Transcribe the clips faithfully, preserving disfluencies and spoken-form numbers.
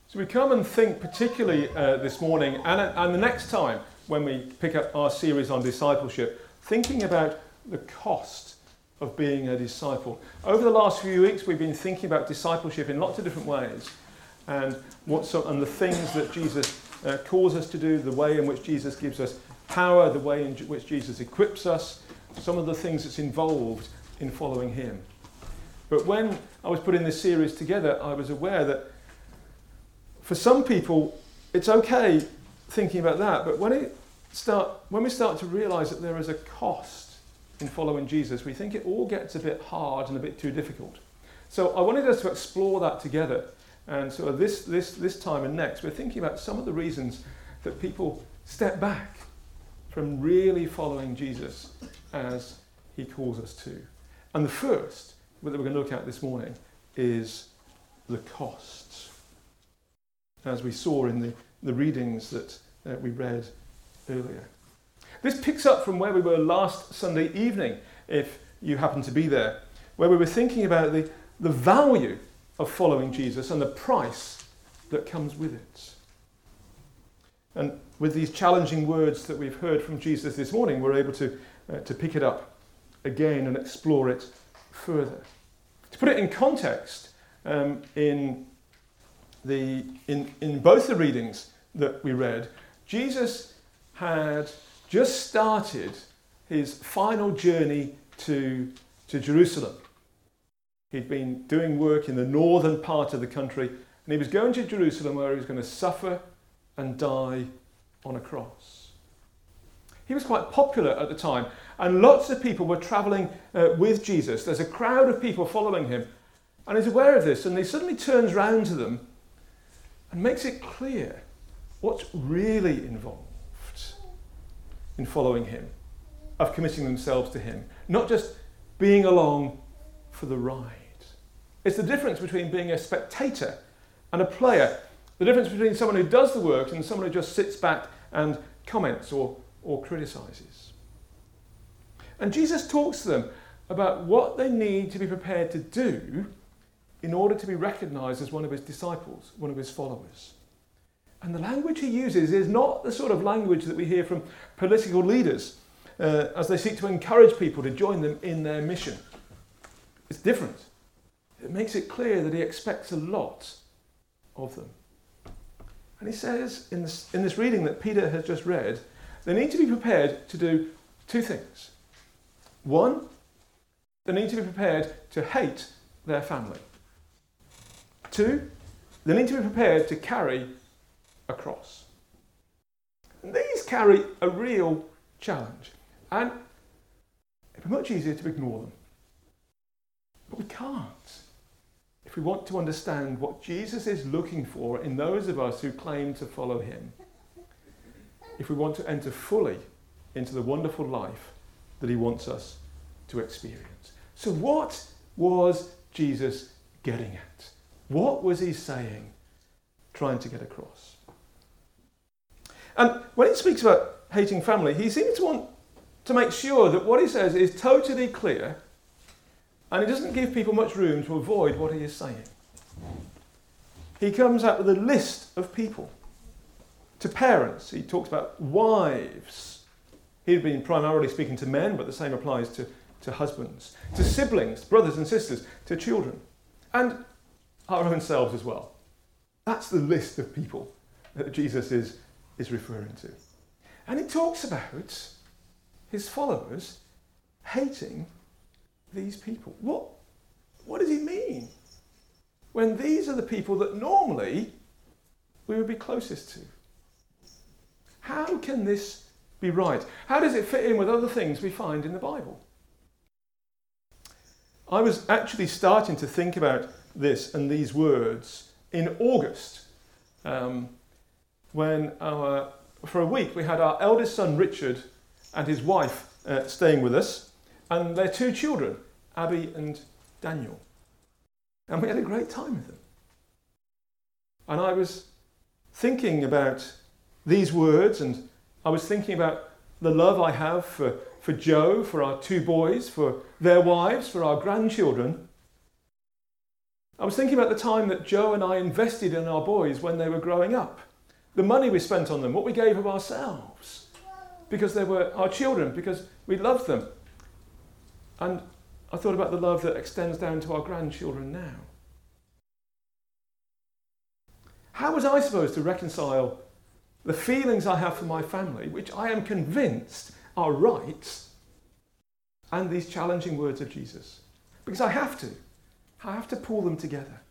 So we come and think particularly uh, this morning and, and the next time when we pick up our series on discipleship, thinking about the cost of being a disciple. Over the last few weeks we've been thinking about discipleship in lots of different ways and what so, and the things that Jesus uh, calls us to do, the way in which Jesus gives us power, the way in which Jesus equips us, some of the things that's involved in following him. But when I was putting this series together, I was aware that for some people, it's okay thinking about that, but when it start, when we start to realise that there is a cost in following Jesus, we think it all gets a bit hard and a bit too difficult. So I wanted us to explore that together. And so this, this, this time and next, we're thinking about some of the reasons that people step back from really following Jesus as he calls us to. And the first that we're going to look at this morning is the costs, as we saw in the, the readings that uh, we read earlier. This picks up from where we were last Sunday evening, if you happen to be there, where we were thinking about the, the value of following Jesus and the price that comes with it. And with these challenging words that we've heard from Jesus this morning, we're able to, uh, to pick it up again and explore it further. To put it in context, um, in The, in, in both the readings that we read, Jesus had just started his final journey to, to Jerusalem. He'd been doing work in the northern part of the country, and he was going to Jerusalem where he was going to suffer and die on a cross. He was quite popular at the time, and lots of people were travelling uh, with Jesus. There's a crowd of people following him, and he's aware of this, and he suddenly turns round to them and makes it clear what's really involved in following him, of committing themselves to him, not just being along for the ride. It's the difference between being a spectator and a player, the difference between someone who does the work and someone who just sits back and comments or, or criticises. And Jesus talks to them about what they need to be prepared to do in order to be recognised as one of his disciples, one of his followers. And the language he uses is not the sort of language that we hear from political leaders uh, as they seek to encourage people to join them in their mission. It's different. It makes it clear that he expects a lot of them. And he says in this, in this reading that Peter has just read, they need to be prepared to do two things. One, they need to be prepared to hate their family. Two, they need to be prepared to carry a cross. And these carry a real challenge. And it'd be much easier to ignore them. But we can't. If we want to understand what Jesus is looking for in those of us who claim to follow him, if we want to enter fully into the wonderful life that he wants us to experience. So what was Jesus getting at? What was he saying, trying to get across? And when he speaks about hating family, he seems to want to make sure that what he says is totally clear, and he doesn't give people much room to avoid what he is saying. He comes out with a list of people. To parents, he talks about wives. He'd been primarily speaking to men, but the same applies to, to husbands. To siblings, brothers and sisters, to children. And our own selves as well. That's the list of people that Jesus is, is referring to. And he talks about his followers hating these people. What, what does he mean? When these are the people that normally we would be closest to. How can this be right? How does it fit in with other things we find in the Bible? I was actually starting to think about this and these words in August, um, when our, for a week we had our eldest son Richard and his wife uh, staying with us, and their two children, Abby and Daniel. And we had a great time with them. And I was thinking about these words, and I was thinking about the love I have for, for Joe, for our two boys, for their wives, for our grandchildren. I was thinking about the time that Joe and I invested in our boys when they were growing up. The money we spent on them, what we gave of ourselves, because they were our children, because we loved them. And I thought about the love that extends down to our grandchildren now. How was I supposed to reconcile the feelings I have for my family, which I am convinced are right, and these challenging words of Jesus? Because I have to. I have to pull them together.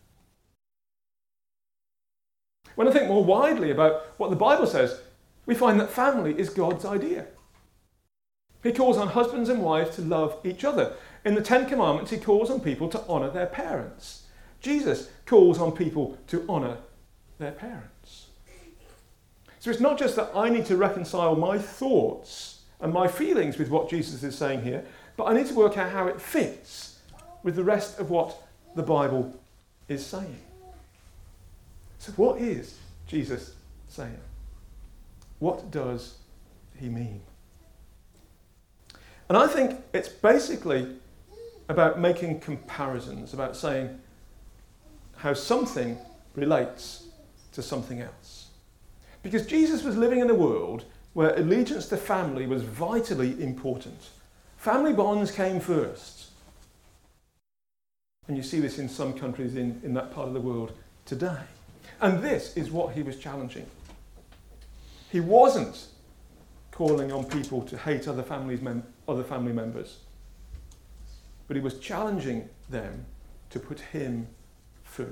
When I think more widely about what the Bible says, we find that family is God's idea. He calls on husbands and wives to love each other. In the Ten Commandments, he calls on people to honour their parents. Jesus calls on people to honour their parents. So it's not just that I need to reconcile my thoughts and my feelings with what Jesus is saying here, but I need to work out how it fits with the rest of what the Bible is saying. So what is Jesus saying? What does he mean? And I think it's basically about making comparisons, about saying how something relates to something else. Because Jesus was living in a world where allegiance to family was vitally important. Family bonds came first. And you see this in some countries in, in that part of the world today. And this is what he was challenging. He wasn't calling on people to hate other families, mem- other family members, but he was challenging them to put him first.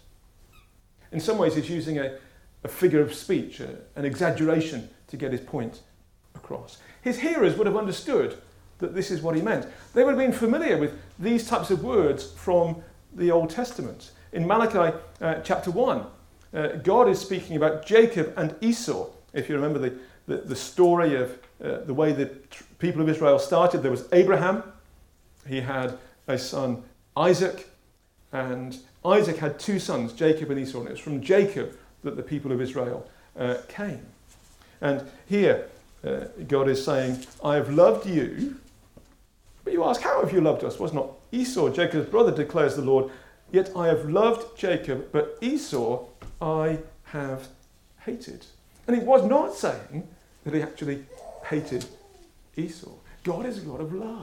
In some ways, he's using a, a figure of speech, a, an exaggeration to get his point across. His hearers would have understood that this is what he meant. They would have been familiar with these types of words from the Old Testament. In Malachi uh, chapter one, uh, God is speaking about Jacob and Esau. If you remember the, the, the story of uh, the way the tr- people of Israel started, there was Abraham. He had a son, Isaac, and Isaac had two sons, Jacob and Esau, and it was from Jacob that the people of Israel uh, came. And here, uh, God is saying, I have loved you. But you ask, how have you loved us? Was not Esau, Jacob's brother, declares the Lord, yet I have loved Jacob, but Esau I have hated. And he was not saying that he actually hated Esau. God is a God of love.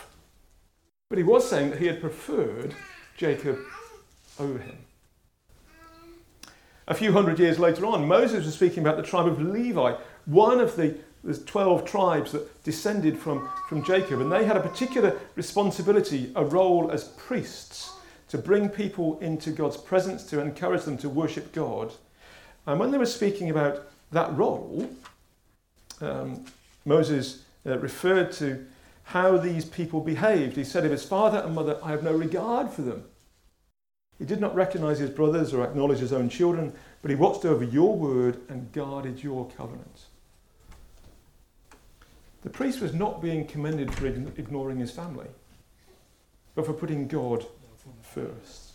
But he was saying that he had preferred Jacob over him. A few hundred years later on, Moses was speaking about the tribe of Levi, one of the There's twelve tribes that descended from, from Jacob, and they had a particular responsibility, a role as priests, to bring people into God's presence, to encourage them to worship God. And when they were speaking about that role, um, Moses uh, referred to how these people behaved. He said of his father and mother, I have no regard for them. He did not recognize his brothers or acknowledge his own children, but he watched over your word and guarded your covenant. The priest was not being commended for ignoring his family, but for putting God first.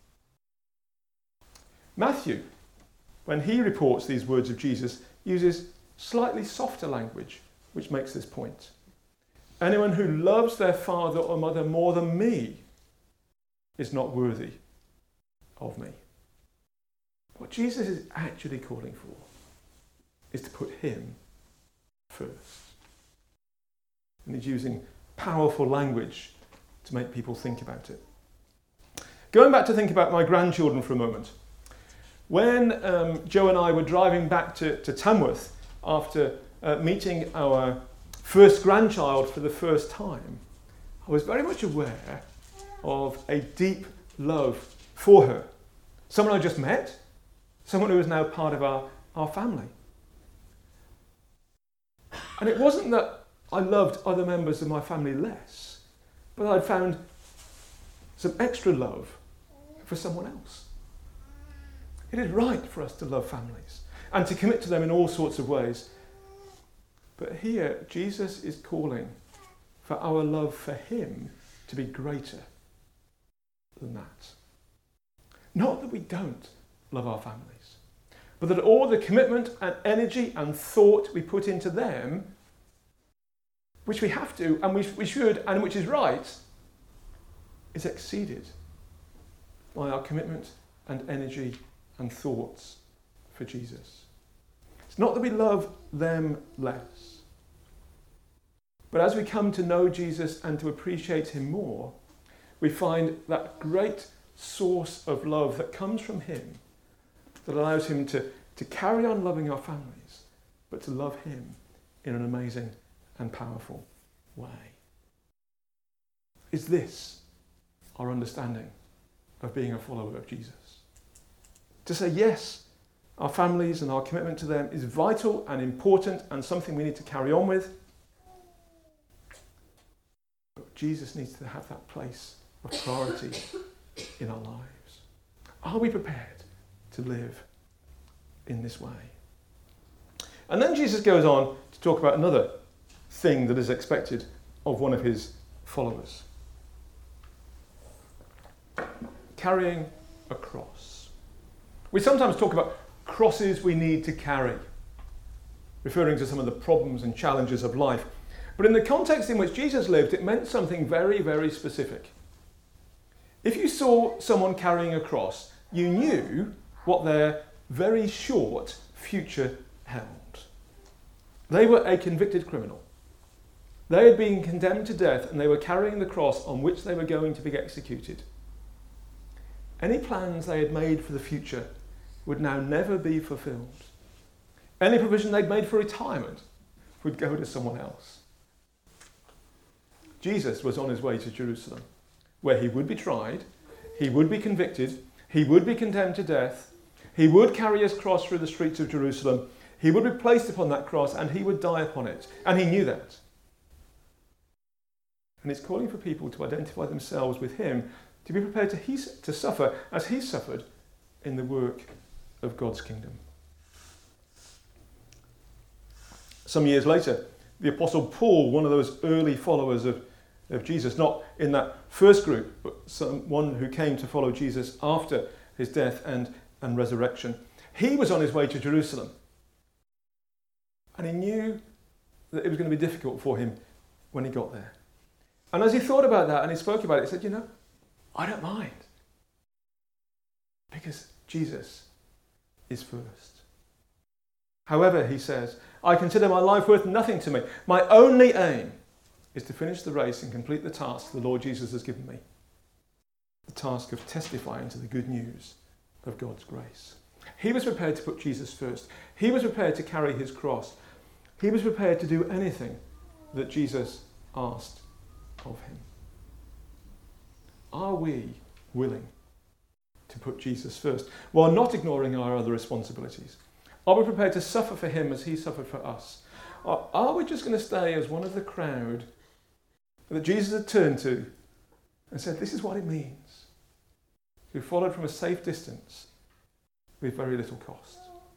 Matthew, when he reports these words of Jesus, uses slightly softer language, which makes this point. Anyone who loves their father or mother more than me is not worthy of me. What Jesus is actually calling for is to put him first. And he's using powerful language to make people think about it. Going back to think about my grandchildren for a moment. When um, Joe and I were driving back to, to Tamworth after uh, meeting our first grandchild for the first time, I was very much aware of a deep love for her. Someone I just met, someone who is now part of our, our family. And it wasn't that I loved other members of my family less, but I'd found some extra love for someone else. It is right for us to love families and to commit to them in all sorts of ways. But here, Jesus is calling for our love for him to be greater than that. Not that we don't love our families, but that all the commitment and energy and thought we put into them, which we have to and we, we should and which is right, is exceeded by our commitment and energy and thoughts for Jesus. It's not that we love them less, but as we come to know Jesus and to appreciate him more, we find that great source of love that comes from him that allows him to, to carry on loving our families, but to love him in an amazing and powerful way. Is this our understanding of being a follower of Jesus? To say yes, our families and our commitment to them is vital and important and something we need to carry on with. But Jesus needs to have that place of priority in our lives. Are we prepared to live in this way? And then Jesus goes on to talk about another thing that is expected of one of his followers. Carrying a cross. We sometimes talk about crosses we need to carry, referring to some of the problems and challenges of life. But in the context in which Jesus lived, it meant something very, very specific. If you saw someone carrying a cross, you knew what their very short future held. They were a convicted criminal. They had been condemned to death and they were carrying the cross on which they were going to be executed. Any plans they had made for the future would now never be fulfilled. Any provision they'd made for retirement would go to someone else. Jesus was on his way to Jerusalem, where he would be tried, he would be convicted, he would be condemned to death, he would carry his cross through the streets of Jerusalem, he would be placed upon that cross and he would die upon it. And he knew that. And it's calling for people to identify themselves with him, to be prepared to, he, to suffer as he suffered in the work of God's kingdom. Some years later, the Apostle Paul, one of those early followers of, of Jesus, not in that first group, but someone who came to follow Jesus after his death and, and resurrection, he was on his way to Jerusalem. And he knew that it was going to be difficult for him when he got there. And as he thought about that and he spoke about it, he said, you know, I don't mind. Because Jesus is first. However, he says, I consider my life worth nothing to me. My only aim is to finish the race and complete the task the Lord Jesus has given me. The task of testifying to the good news of God's grace. He was prepared to put Jesus first. He was prepared to carry his cross. He was prepared to do anything that Jesus asked of him. Are we willing to put Jesus first while not ignoring our other responsibilities? Are we prepared to suffer for him as he suffered for us? Or are we just going to stay as one of the crowd that Jesus had turned to and said, this is what it means, who followed from a safe distance with very little cost?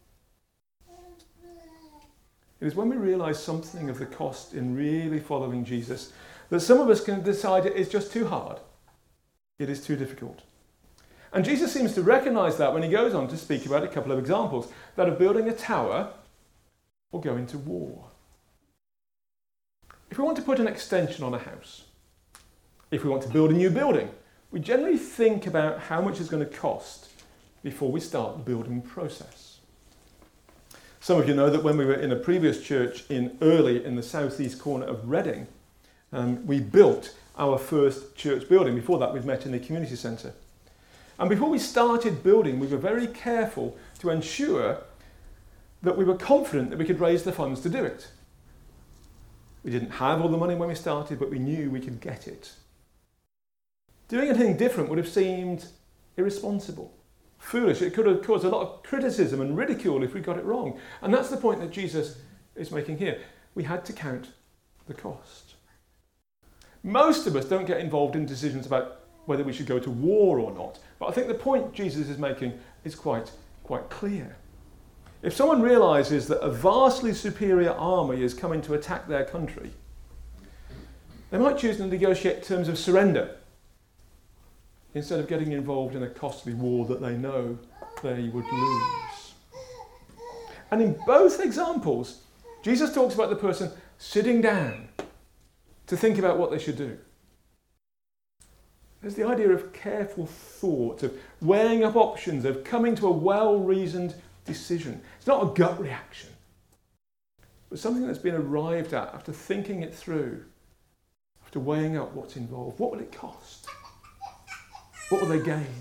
It is when we realise something of the cost in really following Jesus that some of us can decide it is just too hard. It is too difficult. And Jesus seems to recognise that when he goes on to speak about a couple of examples, that of building a tower or going to war. If we want to put an extension on a house, if we want to build a new building, we generally think about how much it's going to cost before we start the building process. Some of you know that when we were in a previous church in early in the southeast corner of Reading, um, we built our first church building. Before that, we'd met in the community centre. And before we started building, we were very careful to ensure that we were confident that we could raise the funds to do it. We didn't have all the money when we started, but we knew we could get it. Doing anything different would have seemed irresponsible, foolish. It could have caused a lot of criticism and ridicule if we got it wrong. And that's the point that Jesus is making here. We had to count the cost. Most of us don't get involved in decisions about whether we should go to war or not. But I think the point Jesus is making is quite, quite clear. If someone realises that a vastly superior army is coming to attack their country, they might choose to negotiate terms of surrender instead of getting involved in a costly war that they know they would lose. And in both examples, Jesus talks about the person sitting down to think about what they should do. There's the idea of careful thought, of weighing up options, of coming to a well-reasoned decision. It's not a gut reaction, but something that's been arrived at after thinking it through, after weighing up what's involved. What will it cost? What will they gain?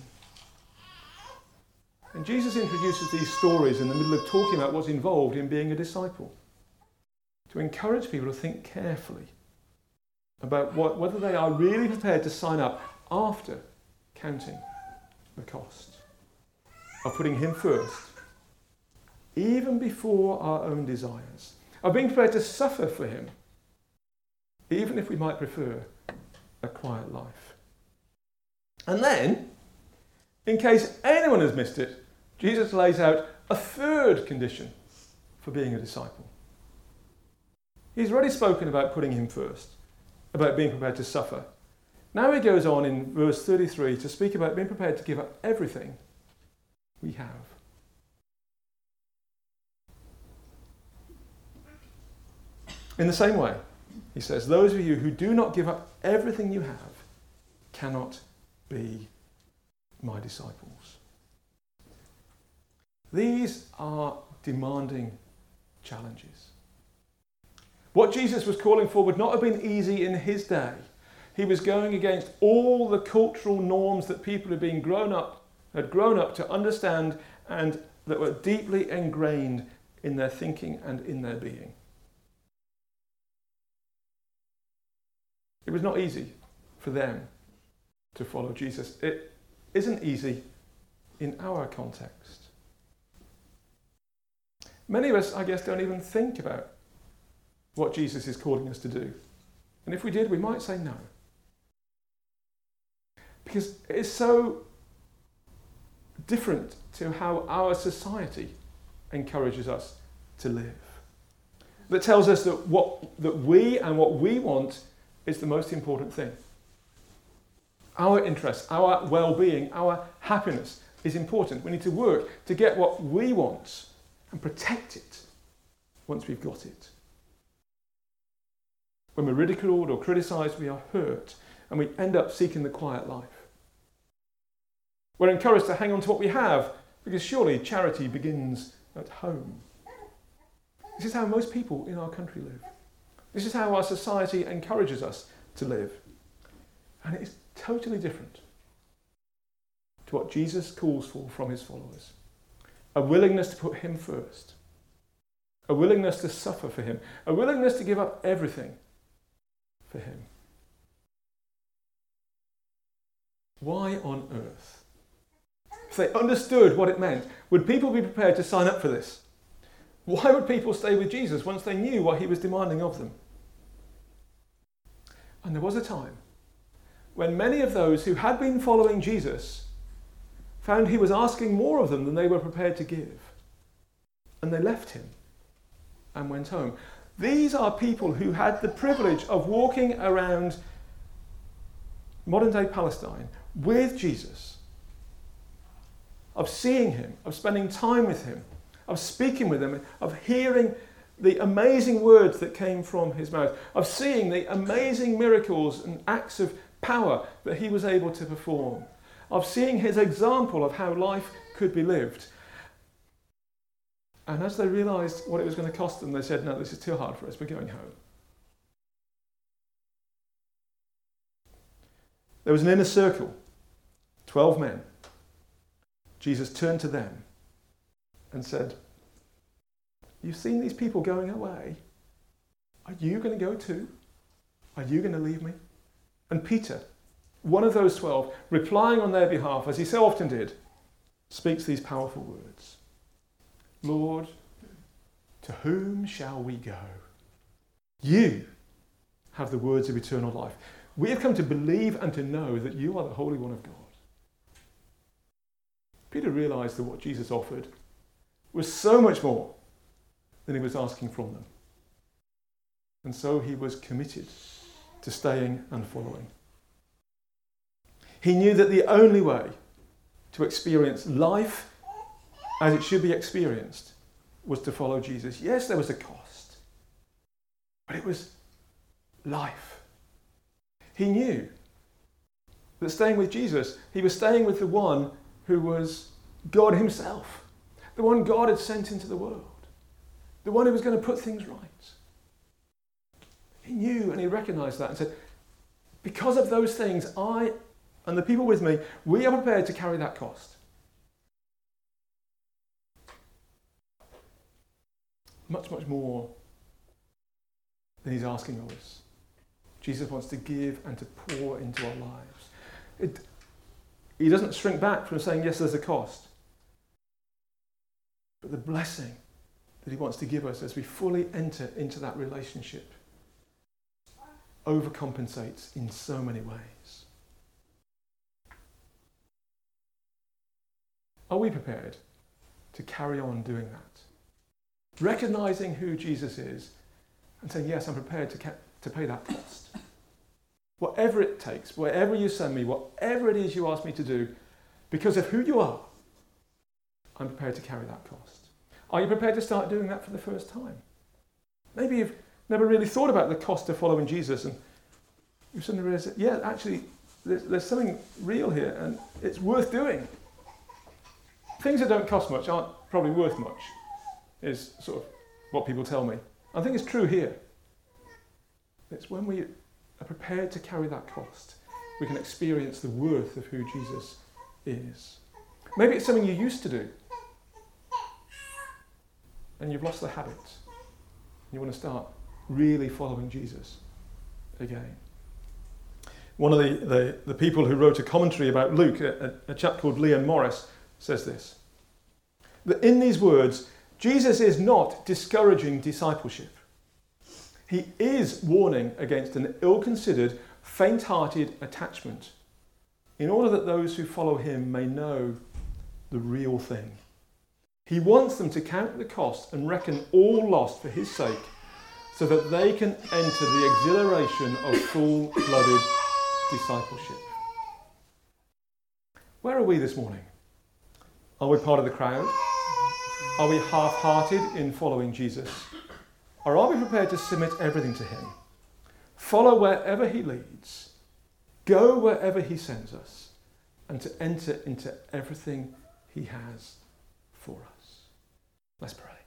And Jesus introduces these stories in the middle of talking about what's involved in being a disciple, to encourage people to think carefully about what, whether they are really prepared to sign up after counting the cost of putting him first, even before our own desires, of being prepared to suffer for him, even if we might prefer a quiet life. And then, in case anyone has missed it, Jesus lays out a third condition for being a disciple. He's already spoken about putting him first, about being prepared to suffer. Now he goes on in verse thirty-three to speak about being prepared to give up everything we have. In the same way, he says, those of you who do not give up everything you have cannot be my disciples. These are demanding challenges. What Jesus was calling for would not have been easy in his day. He was going against all the cultural norms that people had been grown up, had grown up to understand and that were deeply ingrained in their thinking and in their being. It was not easy for them to follow Jesus. It isn't easy in our context. Many of us, I guess, don't even think about what Jesus is calling us to do. And if we did, we might say no. Because it is so different to how our society encourages us to live. That tells us that what that we and what we want is the most important thing. Our interests, our well-being, our happiness is important. We need to work to get what we want and protect it once we've got it. When we're ridiculed or criticised, we are hurt and we end up seeking the quiet life. We're encouraged to hang on to what we have because surely charity begins at home. This is how most people in our country live. This is how our society encourages us to live. And it is totally different to what Jesus calls for from his followers. A willingness to put him first. A willingness to suffer for him. A willingness to give up everything for him. Why on earth? If they understood what it meant, would people be prepared to sign up for this? Why would people stay with Jesus once they knew what he was demanding of them? And there was a time when many of those who had been following Jesus found he was asking more of them than they were prepared to give. And they left him and went home. These are people who had the privilege of walking around modern-day Palestine with Jesus, of seeing him, of spending time with him, of speaking with him, of hearing the amazing words that came from his mouth, of seeing the amazing miracles and acts of power that he was able to perform, of seeing his example of how life could be lived. And as they realised what it was going to cost them, they said, no, this is too hard for us, we're going home. There was an inner circle, twelve men. Jesus turned to them and said, you've seen these people going away. Are you going to go too? Are you going to leave me? And Peter, one of those twelve, replying on their behalf, as he so often did, speaks these powerful words. Lord, to whom shall we go? You have the words of eternal life. We have come to believe and to know that you are the Holy One of God. Peter realised that what Jesus offered was so much more than he was asking from them. And so he was committed to staying and following. He knew that the only way to experience life as it should be experienced was to follow Jesus. Yes, there was a cost, but it was life. He knew that staying with Jesus, he was staying with the one who was God himself, the one God had sent into the world, the one who was going to put things right. He knew and he recognized that and said, because of those things, I and the people with me, we are prepared to carry that cost. Much, much more than he's asking of us. Jesus wants to give and to pour into our lives. It, he doesn't shrink back from saying, yes, there's a cost. But the blessing that he wants to give us as we fully enter into that relationship overcompensates in so many ways. Are we prepared to carry on doing that? Recognizing who Jesus is and saying, yes, I'm prepared to, ca- to pay that cost. Whatever it takes, wherever you send me, whatever it is you ask me to do, because of who you are, I'm prepared to carry that cost. Are you prepared to start doing that for the first time? Maybe you've never really thought about the cost of following Jesus, and you suddenly realize that, yeah, actually, there's, there's something real here, and it's worth doing. Things that don't cost much aren't probably worth much, is sort of what people tell me. I think it's true here. It's when we are prepared to carry that cost, we can experience the worth of who Jesus is. Maybe it's something you used to do, and you've lost the habit. You want to start really following Jesus again. One of the, the, the people who wrote a commentary about Luke, a, a chap called Leon Morris, says this, that in these words, Jesus is not discouraging discipleship. He is warning against an ill-considered, faint-hearted attachment in order that those who follow him may know the real thing. He wants them to count the cost and reckon all lost for his sake so that they can enter the exhilaration of full-blooded discipleship. Where are we this morning? Are we part of the crowd? Are we half-hearted in following Jesus? Or are we prepared to submit everything to him? Follow wherever he leads, go wherever he sends us, and to enter into everything he has for us. Let's pray.